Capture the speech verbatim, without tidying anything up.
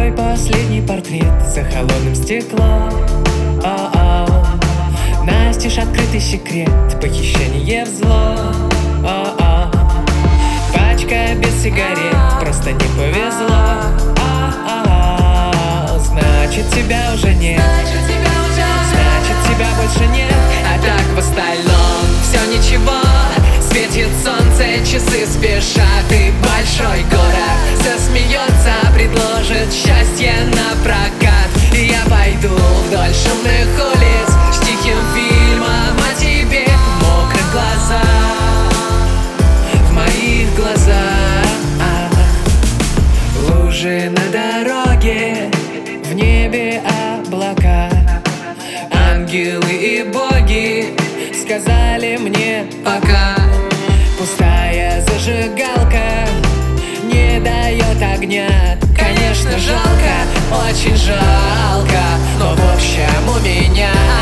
Твой последний портрет за холодным стеклом. О-о. Настежь открытый секрет, похищение взлом. О-о. Пачка без сигарет, просто не повезло. О-о. Значит, тебя уже нет, значит, тебя больше нет. А так в остальном все ничего. Светит солнце, часы спешат, и большой город засмеется, предложит счастье на прокат. И я пойду вдоль шумных улиц с тихим фильмом о тебе в мокрых глазах, в моих глазах. Лужи на дороге, в небе облака. Ангелы и боги сказали мне Пока пустая зажигалка не дает огня. конечно жалко, очень жалко, но в общем у меня